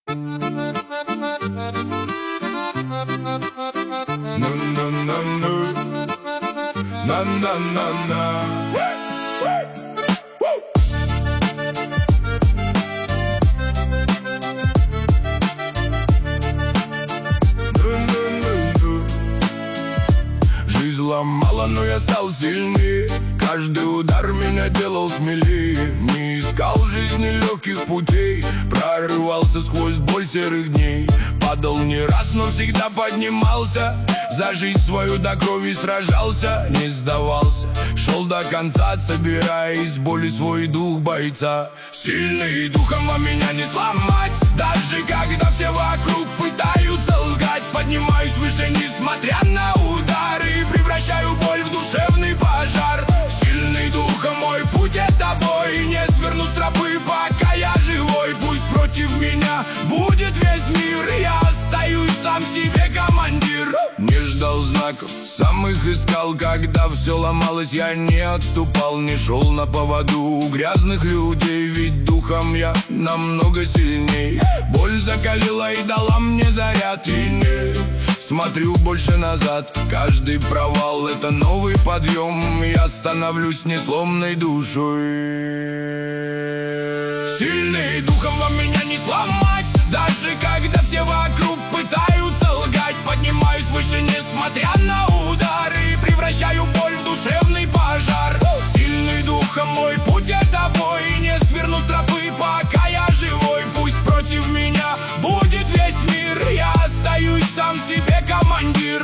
Жизнь ломала, но я стал сильнее. Каждый удар меня делал смелее. Не искал в жизни легких путей, прорывался сквозь боль серых дней. Падал не раз, но всегда поднимался. За жизнь свою до крови сражался, не сдавался. Шел до конца, собирая из боли свой дух бойца. Сильный духом, а меня не сломать. Даже когда все вокруг пытаются лгать, поднимаюсь выше, несмотря на удары. Превращаю боль в душевный пожар. Сильный духом, мой путь это бой. Не сверну с тропы, пока я живой. Пусть против меня будет весь мир, я остаюсь сам себе командир. Не ждал знаков, сам их искал. Когда все ломалось, я не отступал. Не шел на поводу у грязных людей. Ведь духом я намного сильней. Боль закалила и дала мне заряд. И не смотрю больше назад. Каждый провал — это новый подъем. Я становлюсь несломной душой. Сильный духом, вам меня не сломать. Даже когда все вокруг пытаются лгать, поднимаюсь выше, несмотря на удары. Превращаю боль в душевный пожар. Сильный духом, мой путь это бой. Не сверну с тропы, пока я живой. Пусть против меня будет весь мир, я остаюсь сам себе командир.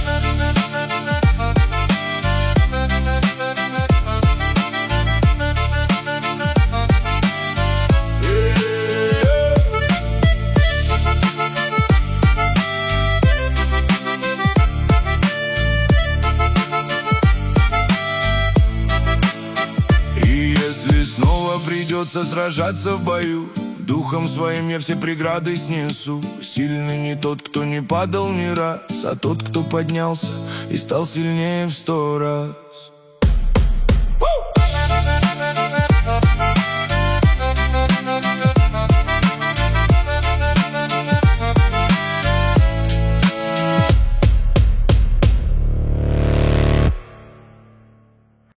Придется сражаться в бою. Духом своим я все преграды снесу. Сильный не тот, кто не падал ни раз, а тот, кто поднялся и стал сильнее в 100 раз.